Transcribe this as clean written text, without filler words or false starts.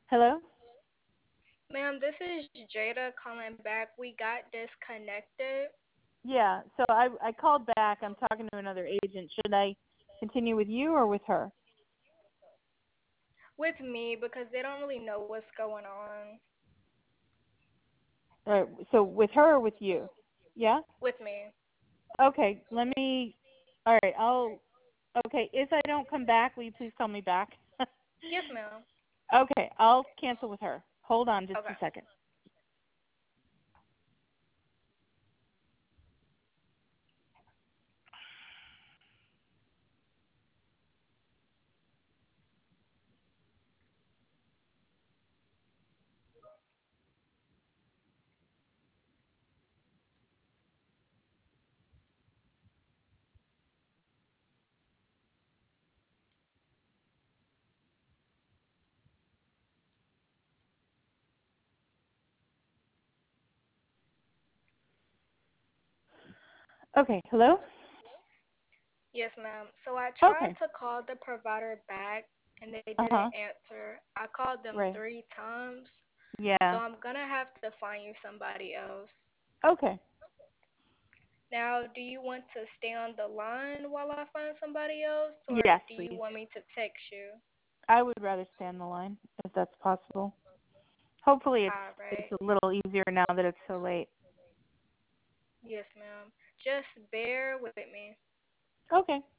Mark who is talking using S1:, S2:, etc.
S1: Hello?
S2: Ma'am, this is Jada calling back. We got disconnected.
S1: Yeah, so I called back. I'm talking to another agent. Should I continue with you or with her?
S2: With me because they don't really know what's going on.
S1: All right, so with her or with you? Yeah?
S2: With me.
S1: Okay, all right, okay, if I don't come back, will you please call me back?
S2: Yes, ma'am.
S1: Okay, I'll cancel with her. Hold on just a
S2: Okay.
S1: second. Okay, hello?
S2: Yes, ma'am. So I tried
S1: Okay.
S2: to call the provider back and they didn't
S1: Uh-huh.
S2: answer. I called them
S1: Right.
S2: 3 times. So
S1: Yeah.
S2: I'm gonna have to find you somebody else.
S1: Okay.
S2: Now, do you want to stay on the line while I find somebody else, or
S1: Yes,
S2: do you
S1: please.
S2: want me to text you?
S1: I would rather stay on the line if that's possible. Hopefully
S2: All
S1: it's
S2: right.
S1: a little easier now that it's so late.
S2: Yes, ma'am. Just bear with me.
S1: Okay.